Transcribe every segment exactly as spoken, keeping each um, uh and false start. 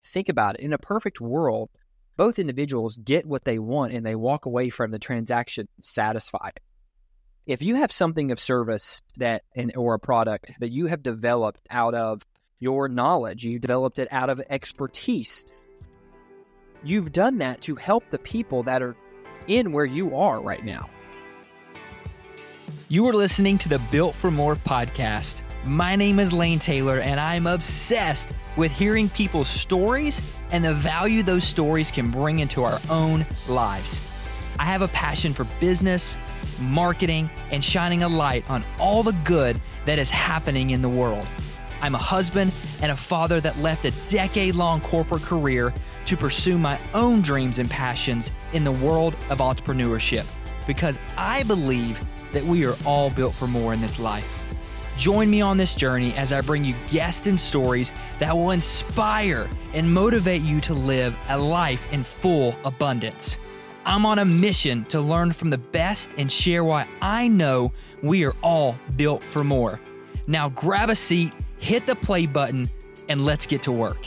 think about it. In a perfect world, both individuals get what they want and they walk away from the transaction satisfied. If you have something of service that or a product that you have developed out of your knowledge, you developed it out of expertise, you've done that to help the people that are in where you are right now. You are listening to the Built for More podcast. My name is Lane Taylor, and I'm obsessed with hearing people's stories and the value those stories can bring into our own lives. I have a passion for business, marketing, and shining a light on all the good that is happening in the world. I'm a husband and a father that left a decade-long corporate career to pursue my own dreams and passions in the world of entrepreneurship because I believe that we are all built for more in this life. Join me on this journey as I bring you guests and stories that will inspire and motivate you to live a life in full abundance. I'm on a mission to learn from the best and share why I know we are all built for more. Now grab a seat, hit the play button, and let's get to work.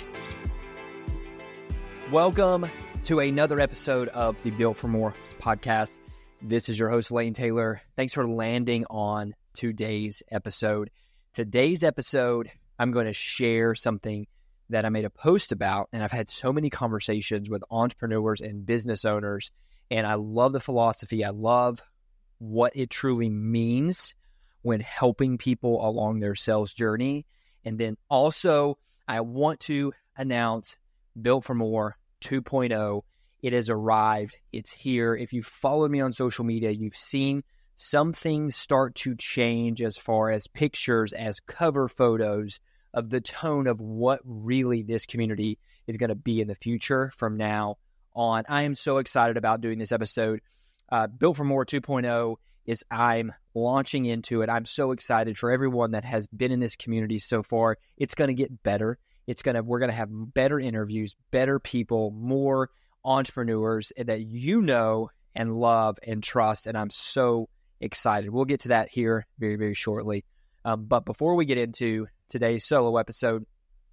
Welcome to another episode of the Built for More podcast. This is your host, Lane Taylor. Thanks for landing on today's episode. Today's episode, I'm going to share something that I made a post about, and I've had so many conversations with entrepreneurs and business owners, and I love the philosophy. I love what it truly means when helping people along their sales journey. And then also, I want to announce Built for More two point oh. It has arrived. It's here. If you follow me on social media, you've seen some things start to change as far as pictures, as cover photos of the tone of what really this community is going to be in the future from now on. I am so excited about doing this episode. Uh, Built for More two point oh is I'm launching into it. I'm so excited for everyone that has been in this community so far. It's going to get better. It's going to, we're going to have better interviews, better people, more entrepreneurs that you know and love and trust. And I'm so excited. We'll get to that here very, very shortly. Um, but before we get into today's solo episode,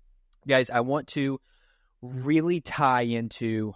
guys, I want to really tie into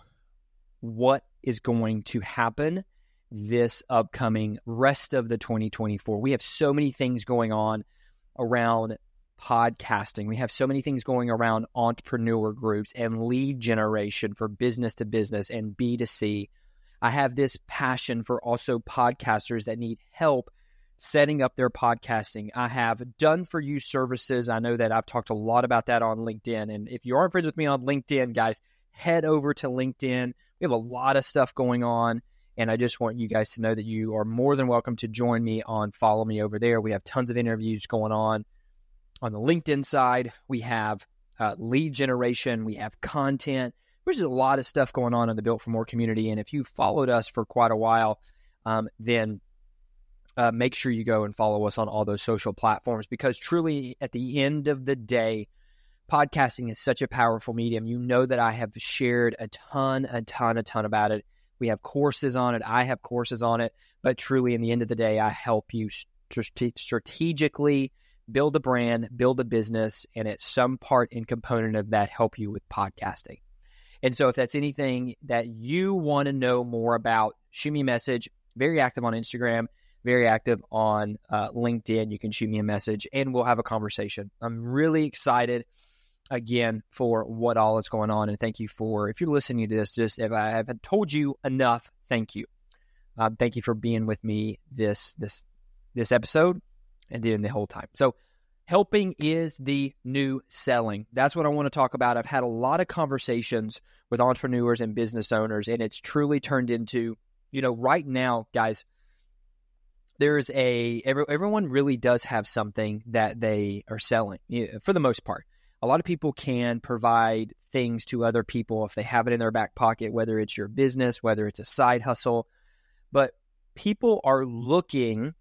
what is going to happen this upcoming rest of the twenty twenty-four. We have so many things going on around podcasting. We have so many things going around entrepreneur groups and lead generation for business to business and B to C. I have this passion for also podcasters that need help setting up their podcasting. I have done for you services. I know that I've talked a lot about that on LinkedIn. And if you aren't friends with me on LinkedIn, guys, head over to LinkedIn. We have a lot of stuff going on. And I just want you guys to know that you are more than welcome to join me on Follow Me over there. We have tons of interviews going on. On the LinkedIn side, we have uh, lead generation, we have content. There's a lot of stuff going on in the Built for More community. And if you've followed us for quite a while, um, then uh, make sure you go and follow us on all those social platforms, because truly at the end of the day, podcasting is such a powerful medium. You know that I have shared a ton, a ton, a ton about it. We have courses on it. I have courses on it. But truly, in the end of the day, I help you st- strategically build a brand, build a business, and at some part and component of that, help you with podcasting. And so if that's anything that you want to know more about, shoot me a message. Very active on Instagram, very active on uh, LinkedIn. You can shoot me a message and we'll have a conversation. I'm really excited, again, for what all is going on. And thank you for, if you're listening to this, just if I have told you enough, thank you. Uh, thank you for being with me this this this episode and then the whole time. So helping is the new selling. That's what I want to talk about. I've had a lot of conversations with entrepreneurs and business owners, and it's truly turned into, you know, right now, guys, there's a, every, everyone really does have something that they are selling, for the most part. A lot of people can provide things to other people if they have it in their back pocket, whether it's your business, whether it's a side hustle. But people are looking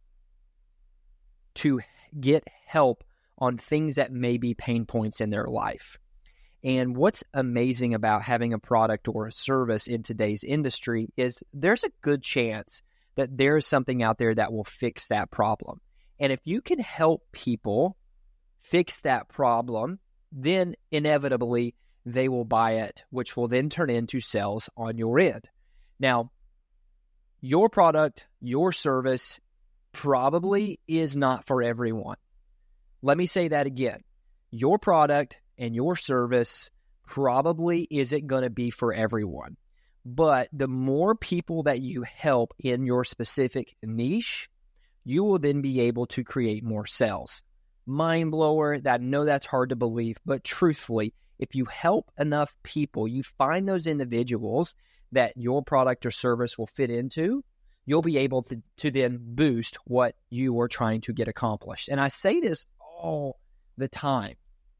to get help on things that may be pain points in their life. And what's amazing about having a product or a service in today's industry is there's a good chance that there is something out there that will fix that problem. And if you can help people fix that problem, then inevitably they will buy it, which will then turn into sales on your end. Now, your product, your service probably is not for everyone. Let me say that again. Your product and your service probably isn't going to be for everyone. But the more people that you help in your specific niche, you will then be able to create more sales. Mind blower, that I know that's hard to believe, but truthfully, if you help enough people, you find those individuals that your product or service will fit into, you'll be able to, to then boost what you are trying to get accomplished. And I say this all the time.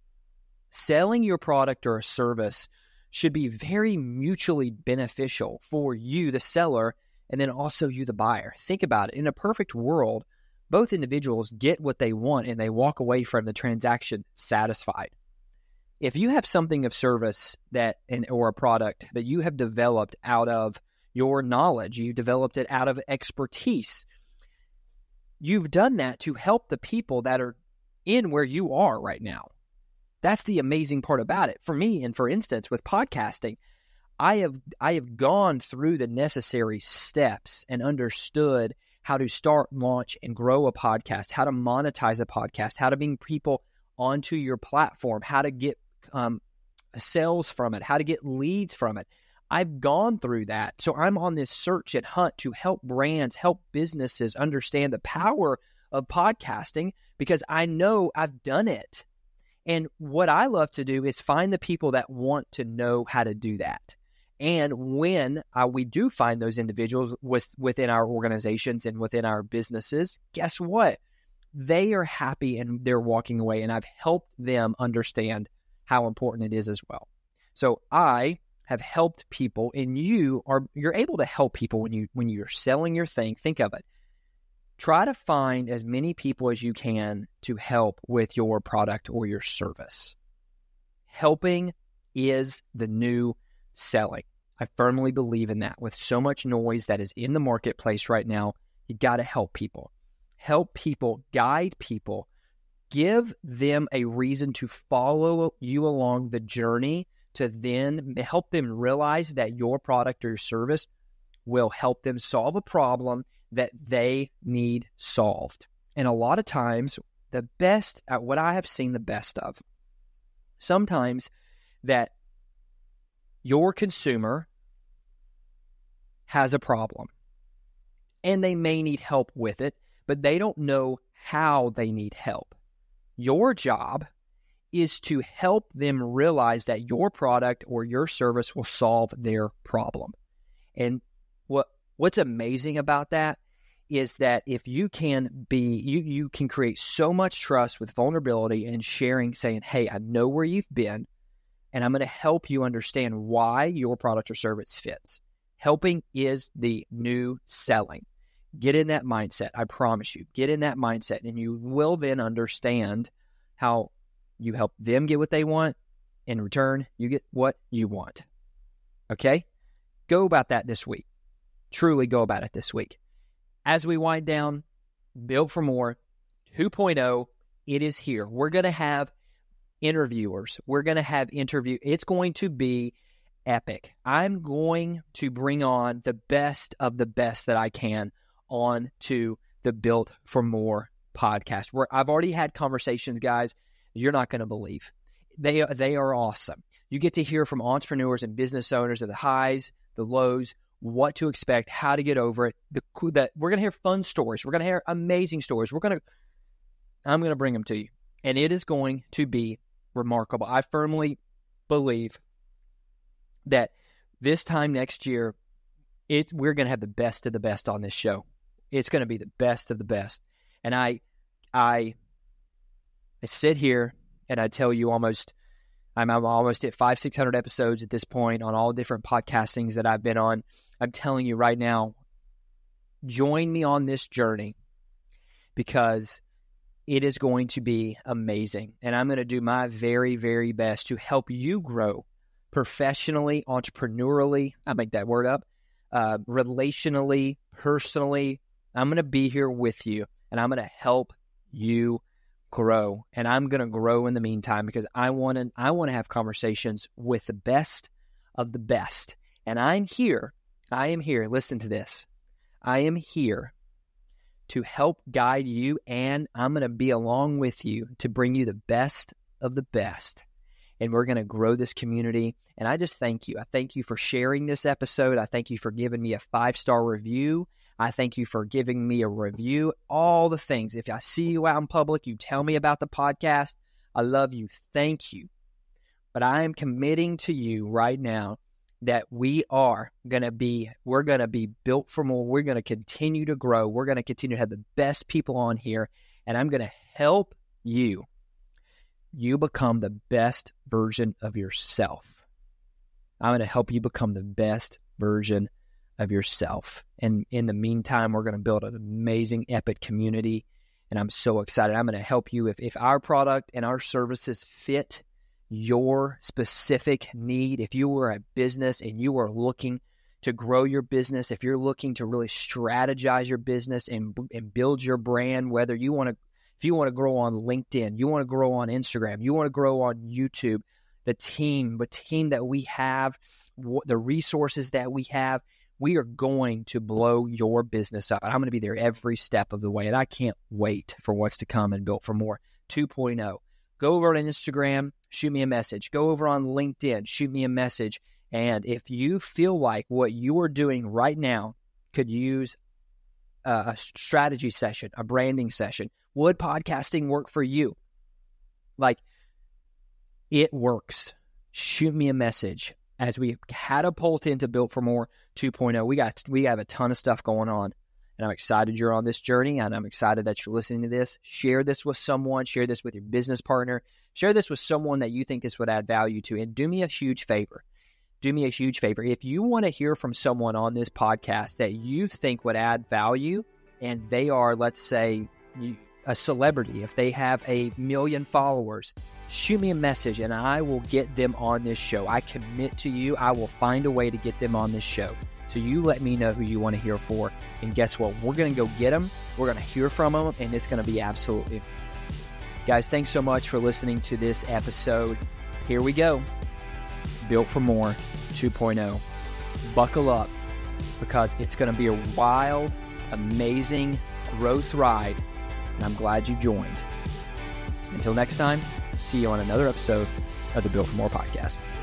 Selling your product or a service should be very mutually beneficial for you, the seller, and then also you, the buyer. Think about it. In a perfect world, both individuals get what they want and they walk away from the transaction satisfied. If you have something of service that or a product that you have developed out of your knowledge, you developed it out of expertise, you've done that to help the people that are in where you are right now. That's the amazing part about it. For me, and for instance, with podcasting, I have I have gone through the necessary steps and understood how to start, launch, and grow a podcast, how to monetize a podcast, how to bring people onto your platform, how to get um, sales from it, how to get leads from it. I've gone through that. So I'm on this search and hunt to help brands, help businesses understand the power of podcasting because I know I've done it. And what I love to do is find the people that want to know how to do that. And when uh, we do find those individuals with, within our organizations and within our businesses, guess what? They are happy and they're walking away, and I've helped them understand how important it is as well. So I have helped people, and you are you're able to help people when you when you're selling your thing. Think of it. Try to find as many people as you can to help with your product or your service. Helping is the new selling. I firmly believe in that. With so much noise that is in the marketplace right now, you got to help people. Help people, guide people, give them a reason to follow you along the journey to then help them realize that your product or your service will help them solve a problem that they need solved. And a lot of times, the best, at what I have seen the best of, sometimes that your consumer has a problem and they may need help with it, but they don't know how they need help. Your job is to help them realize that your product or your service will solve their problem. And what what's amazing about that is that if you can be, you, you can create so much trust with vulnerability and sharing, saying, hey, I know where you've been, and I'm going to help you understand why your product or service fits. Helping is the new selling. Get in that mindset. I promise you. Get in that mindset, and you will then understand how you help them get what they want. In return, you get what you want. Okay? Go about that this week. Truly go about it this week. As we wind down, Built for More two point oh, it is here. We're going to have interviewers. We're going to have interview. It's going to be epic. I'm going to bring on the best of the best that I can on to the Built for More podcast. Where I've already had conversations, guys, you're not going to believe. They, they are awesome. You get to hear from entrepreneurs and business owners of the highs, the lows, what to expect, how to get over it. The, the, we're going to hear fun stories. We're going to hear amazing stories. We're going to, I'm going to bring them to you. And it is going to be remarkable. I firmly believe that this time next year, it we're going to have the best of the best on this show. It's going to be the best of the best. And I, I, I sit here and I tell you almost, I'm, I'm almost at five, six hundred episodes at this point on all different podcastings that I've been on. I'm telling you right now, join me on this journey because it is going to be amazing. And I'm going to do my very, very best to help you grow professionally, entrepreneurially, I make that word up, uh, relationally, personally. I'm going to be here with you, and I'm going to help you grow, and I'm going to grow in the meantime because I want to I want to have conversations with the best of the best. And I'm here, I am here, listen to this. I am here to help guide you, and I'm going to be along with you to bring you the best of the best. And we're going to grow this community. And I just thank you. I thank you for sharing this episode. I thank you for giving me a five-star review. I thank you for giving me a review, all the things. If I see you out in public, you tell me about the podcast. I love you. Thank you. But I am committing to you right now that we are going to be, we're going to be built for more. We're going to continue to grow. We're going to continue to have the best people on here. And I'm going to help you. You become the best version of yourself. I'm going to help you become the best version of yourself. And in the meantime, we're going to build an amazing, epic community. And I'm so excited. I'm going to help you. If, if our product and our services fit your specific need, if you were a business and you are looking to grow your business, if you're looking to really strategize your business and, and build your brand, whether you want to, if you want to grow on LinkedIn, you want to grow on Instagram, you want to grow on YouTube, the team, the team that we have, the resources that we have, we are going to blow your business up. And I'm going to be there every step of the way. And I can't wait for what's to come in Built for More two point oh. Go over on Instagram, shoot me a message. Go over on LinkedIn, shoot me a message. And if you feel like what you are doing right now could use a, a strategy session, a branding session, would podcasting work for you? Like, it works. Shoot me a message. As we catapult into Built for More two point oh, we got we have a ton of stuff going on. And I'm excited you're on this journey, and I'm excited that you're listening to this. Share this with someone. Share this with your business partner. Share this with someone that you think this would add value to. And do me a huge favor. Do me a huge favor. If you want to hear from someone on this podcast that you think would add value, and they are, let's say, a celebrity, if they have a million followers, shoot me a message and I will get them on this show. I commit to you, I will find a way to get them on this show. So you let me know who you want to hear for. And guess what? We're going to go get them. We're going to hear from them. And it's going to be absolutely amazing. Guys, thanks so much for listening to this episode. Here we go. Built for More two point oh. Buckle up, because it's going to be a wild, amazing growth ride. And I'm glad you joined. Until next time, see you on another episode of the Built for More podcast.